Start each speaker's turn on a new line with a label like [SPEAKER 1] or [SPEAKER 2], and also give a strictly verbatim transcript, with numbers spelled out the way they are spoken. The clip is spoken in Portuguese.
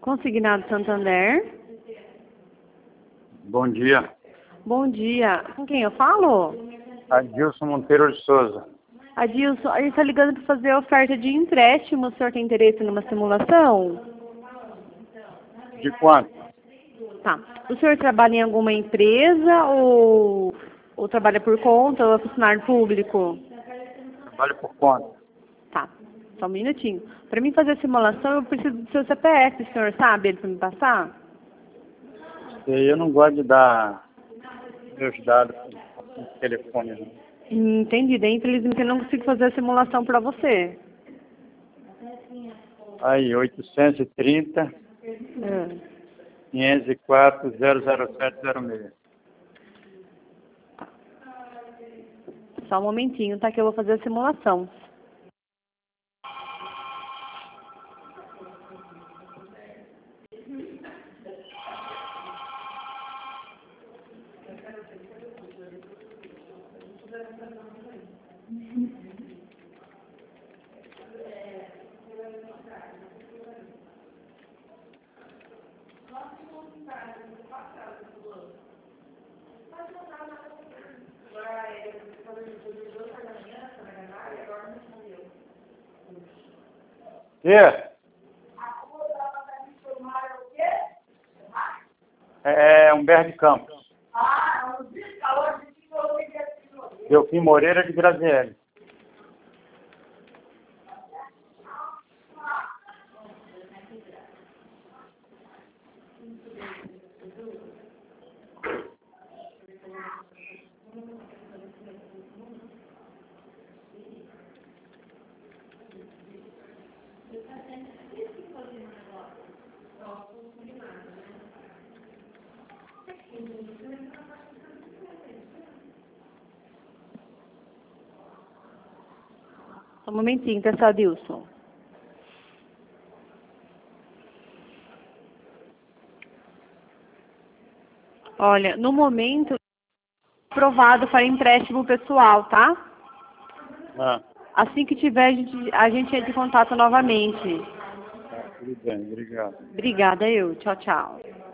[SPEAKER 1] Consignado Santander.
[SPEAKER 2] Bom dia.
[SPEAKER 1] Bom dia. Com quem eu falo?
[SPEAKER 2] Adilson Monteiro de Souza.
[SPEAKER 1] Adilson, a gente está ligando para fazer a oferta de empréstimo. O senhor tem interesse numa simulação?
[SPEAKER 2] De quanto?
[SPEAKER 1] Tá. O senhor trabalha em alguma empresa ou, ou trabalha por conta ou é funcionário público?
[SPEAKER 2] Trabalho por conta.
[SPEAKER 1] Tá. Só um minutinho. Para mim fazer a simulação, eu preciso do seu C P F. O senhor sabe ele para me passar?
[SPEAKER 2] Eu não gosto de dar meus dados no telefone, não.
[SPEAKER 1] Entendi. Daí, infelizmente, eu não consigo fazer a simulação para você.
[SPEAKER 2] Aí, oitocentos e trinta,
[SPEAKER 1] É.
[SPEAKER 2] quinhentos e quatro, zero zero sete zero seis.
[SPEAKER 1] Só um momentinho, tá? Que eu vou fazer a simulação.
[SPEAKER 2] E? É Humberto de Campos. Delfim Moreira de Graziele.
[SPEAKER 1] Só um momentinho, tá, só, Adilson? Olha, no momento, aprovado para empréstimo pessoal, tá?
[SPEAKER 2] Ah,
[SPEAKER 1] Assim que tiver, a gente, a gente entra em contato novamente.
[SPEAKER 2] tudo bem, obrigado.
[SPEAKER 1] Obrigada, eu. Tchau, tchau.